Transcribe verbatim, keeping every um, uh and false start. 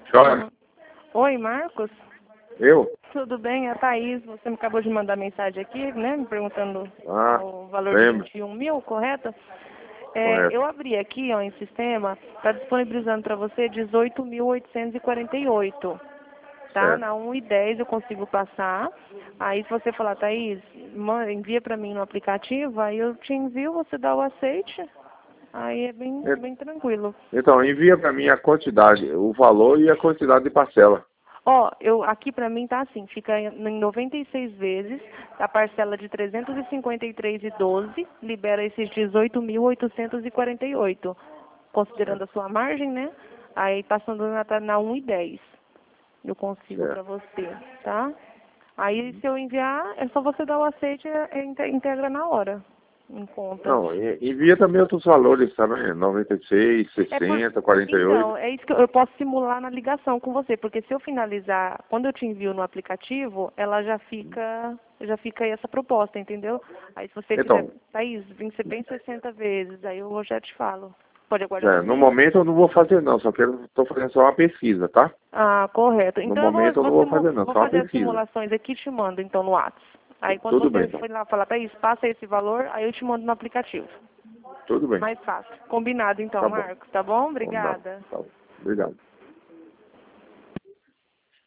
Joia. Oi, Marcos. Eu? Tudo bem? É a Thaís. Você me acabou de mandar mensagem aqui, né? Me perguntando Ah, o valor lembro. de vinte e um mil, correto? É, Correto. eu abri aqui, ó, em sistema, está disponibilizando para você dezoito mil oitocentos e quarenta e oito. Tá? Certo. Na um e dez eu consigo passar. Aí se você falar, Thaís, man- envia para mim no aplicativo, aí eu te envio, você dá o aceite. Aí é bem, E- bem tranquilo. Então, envia para mim a quantidade, o valor e a quantidade de parcela. Ó, eu, aqui pra mim tá assim, fica em em noventa e seis vezes, a parcela de trezentos e cinquenta e três e doze, libera esses dezoito mil oitocentos e quarenta e oito, considerando a Certo. sua margem, né? Aí passando na, tá na um e dez, eu consigo pra Certo. você, tá? Aí se eu enviar, é só você dar o aceite e inte- integra na hora, em conta. Não, e- envia também outros valores, sabe? noventa e seis, É por... sessenta, quarenta e oito. Então, é isso que eu eu posso simular na ligação com você, porque se eu finalizar, quando eu te envio no aplicativo, ela já fica, já fica aí essa proposta, entendeu? Aí se você quiser, Então, Thaís, vem ser bem sessenta vezes, aí eu já te falo. Pode aguardar um é, no momento? momento eu não vou fazer não, só quero, estou fazendo só uma pesquisa, tá? Ah, correto. No Então eu vou, momento eu não vou, vou simu- fazer não, vou só uma fazer as pesquisa. simulações aqui e te mando, então, no WhatsApp. Aí quando Tudo bem você então. for lá falar, Thaís, passa esse valor, aí eu te mando no aplicativo. Tudo bem. Mais fácil. Combinado então, Tá bom. Marcos, tá bom? Vamos lá. Obrigada. Tá bom. Obrigado.